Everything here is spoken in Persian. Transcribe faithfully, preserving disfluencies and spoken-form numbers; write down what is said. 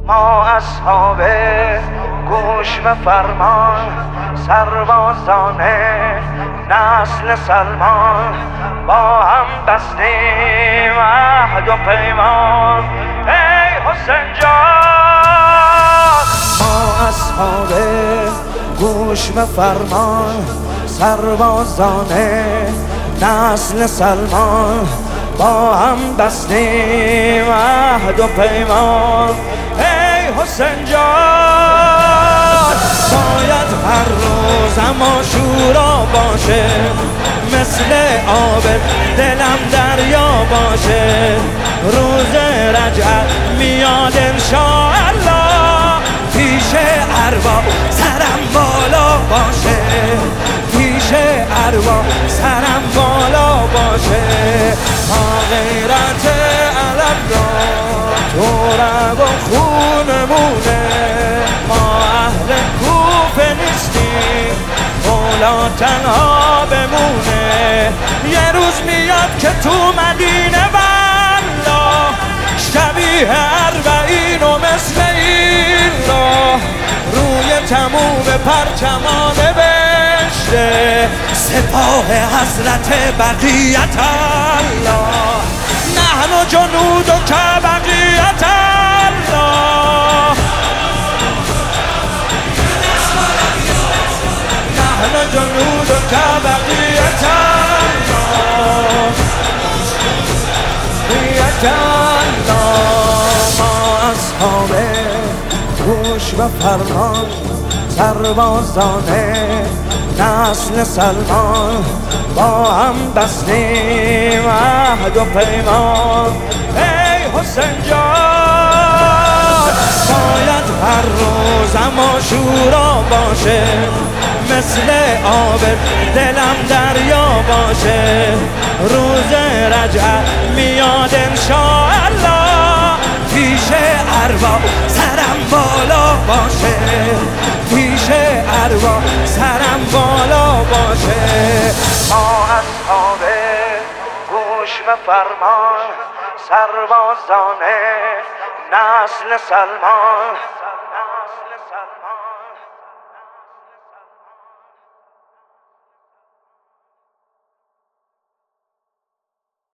ما اصحاب گوش و فرمان، سربازان نسل سلمان، با هم بستیم عهد و پیمان. ای حسین جان، ما اصحاب گوش و فرمان، سربازان نسل سلمان، با هم بستیم عهد و پیمان. ای حسین جان، باید هر روز اما شورا باشه، مثل آب دلم دریا باشه. روز رجعت میاد انشاءالله، پیش اروا سرم بالا باشه، پیش اروا سرم بالا باشه. تا غیرت علم را تو رگ و خونمونه، ما اهل کوفه نیستیم، مولا تنها بمونه. یه روز میاد که تو مدینه والله، شبیه اربعین و مثل این راه، روی تموم پرچمان بهشته، سپاه حضرت بقیت الله. نحن جنود که بقیت الله، نحن جنود که بقیت الله، بقیت الله. ما اصحاب گوش و فرمان، سربازان نسل سلمان، با هم بستیم عهد و پیمان. ای حسین جان، باید هر روز اما شورا باشه، مثل آب دلم دریا باشه. روز رجعت میاد انشاءالله، پیش اروا سرم بالا باشه، پیش اروا سرم بالا باشه. ما اصحاب گوش و فرمان، سربازان نسل سلمان،